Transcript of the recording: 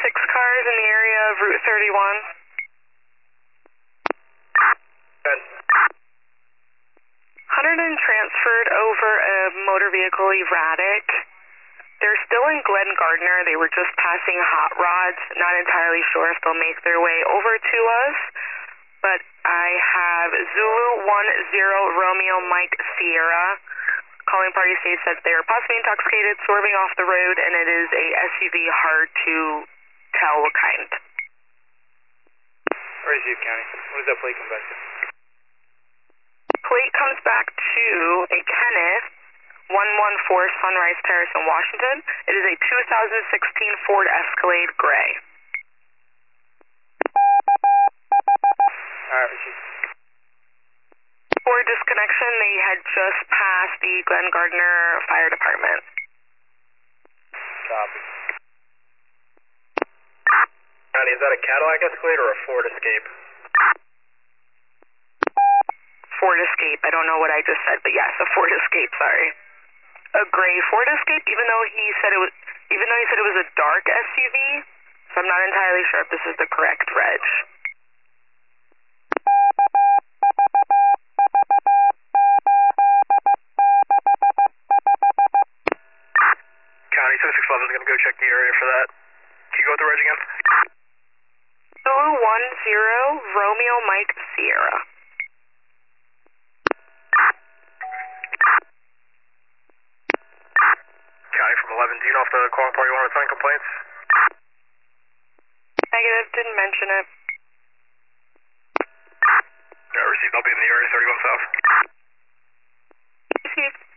6 cars in the area of Route 31. Good. Hunterdon transferred over a motor vehicle erratic. They're still in Glen Gardner. They were just passing Hot Rods. Not entirely sure if they'll make their way over to us. But I have Zulu 10 Romeo Mike Sierra. Calling party states that they are possibly intoxicated, swerving off the road, and it is a SUV, hard to tell what kind. Receive, County. What does that plate come back to? Plate comes back to a Kenneth 114 Sunrise Terrace in Washington. It is a 2016 Ford Escalade Gray. Alright, receive. For disconnection, they had just passed the Glen Gardner Fire Department. Copy. County, is that a Cadillac Escalade or a Ford Escape? Ford Escape. I don't know what I just said, but yes, a Ford Escape, sorry. A gray Ford Escape, even though he said it was a dark SUV, so I'm not entirely sure if this is the correct reg. County 7611 is going to go check the area for that. Can you go with the reg again? Zulu 10 Romeo Mike Sierra. County from 11, do you know if the calling party want to sign complaints? Negative, didn't mention it. Yeah, received. I'll be in the area 31 South. Received.